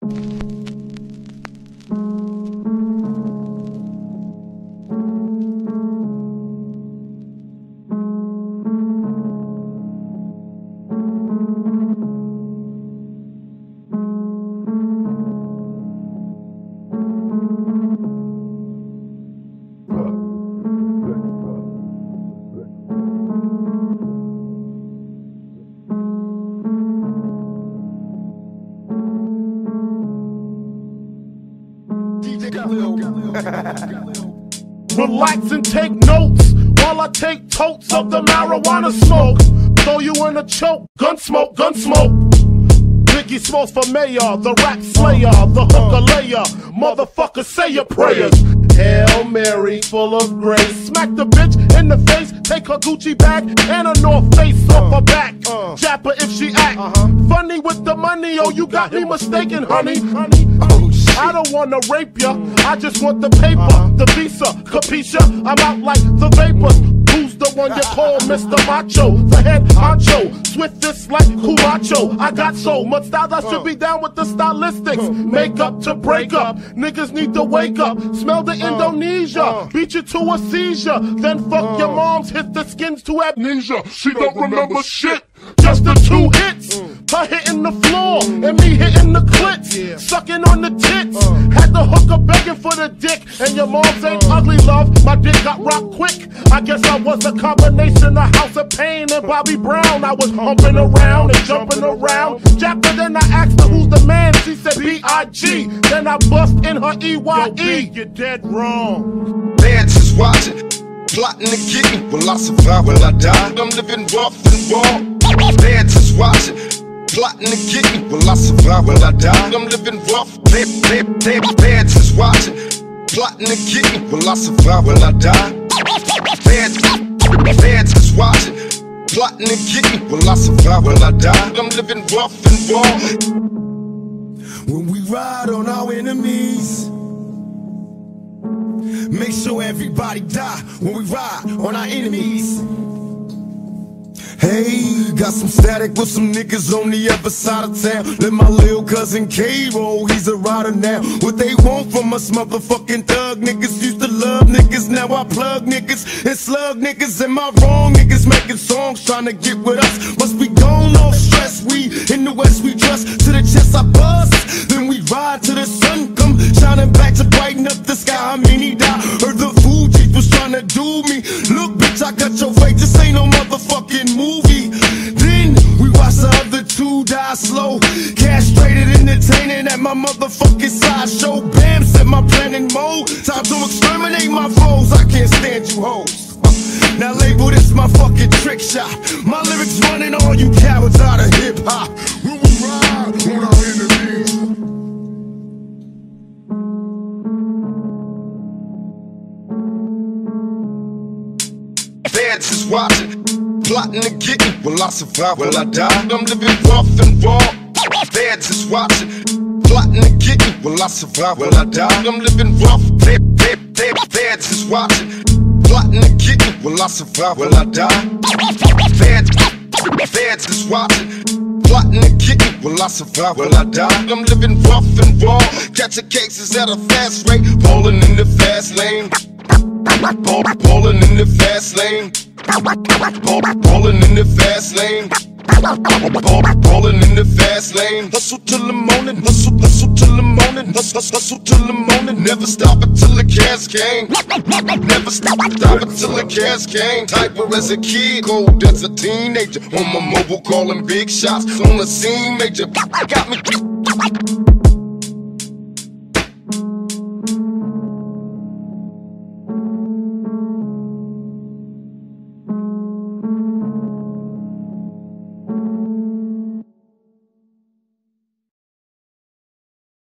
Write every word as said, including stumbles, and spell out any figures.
Relax and take notes while I take totes of the marijuana smoke. Throw you in a choke, gun smoke, gun smoke. Biggie Smalls for mayor, the rap slayer, the hooker layer. Motherfucker, say your prayers. Hail Mary, full of grace. Smack the bitch in the face, take her Gucci bag and her North Face off her back. Jap her if she act funny with the money. Oh, you got me mistaken, honey. Oh, I don't wanna rape ya, I just want the paper, the visa, capisha. I'm out like the vapors. Who's the one you call Mister Macho? The head honcho, swiftest like Culacho. I got so much style I should be down with the stylistics. Make up to break up, niggas need to wake up. Smell the Indonesia, beat you to a seizure. Then fuck your moms, hit the skins to amnesia. She don't remember shit, just the two hits. Her hitting the floor, and me hitting the clits. Sucking on the tits, had the hooker begging for the dick. And your moms ain't ugly, love, my dick got rocked quick. I guess I was a combination of House of Pain and Bobby Brown. I was humping around and jumping around. Japper, then I asked her who's the man, she said B I G. Then I bust in her E Y E. You're dead wrong. Man just watching, plotting to get me. Will I survive, will I die? I'm living rough and raw. Man just watching, plotting to get me. Will I survive, will I die? I'm living rough. Man, man, man just watching, plotting to get me. Will I survive, will I die? Man, man just watching, plotting to get me. Will I survive, will I die? I'm living rough and raw. When we ride on our enemies, make sure everybody die. When we ride on our enemies. Hey, got some static with some niggas on the other side of town. Let my lil' cousin K-Roll, he's a rider now. What they want from us motherfucking thug niggas. Used to love niggas, now I plug niggas and slug niggas. Am I wrong? Niggas making songs trying to get with us. Must be gone off stress, we in the west we trust. To the chest I bust, then we ride till the sun come shining back to brighten up the sky. I mean he died, heard the Fugees was trying to do me. Look bitch, I got your fate, this ain't no motherfucking movie. Then we watch the other two die slow, castrated, entertaining at my motherfucking sideshow. Bam, set my plan in mode, time to exterminate my foes. I can't stand you hoes. Now label this my fucking trick shot. My lyrics running all you cowards out of hip hop. When we ride on our enemies. Fans is watching, plotting to get me. Will I survive, will I die? I'm living rough and raw. Fans is watching, plotting to get me. Will I survive, will I die? I'm living rough. Fans is watching, plotting to get me. Will I survive, will I die? Fans, fans is watching, plotting to get me. Will I survive, will I die? I'm living rough and raw. Catching cases at a fast rate, rolling in the fast lane. Ballin' in the fast lane, ballin' in the fast lane, ballin' in the fast lane. Hustle till the morning, hustle, hustle till the morning, hustle, hustle till the morning. Never stop until the cash came. Never stop, stop until the cash came. Typer as a kid, cold as a teenager. On my mobile calling big shots on the scene, major. Got me.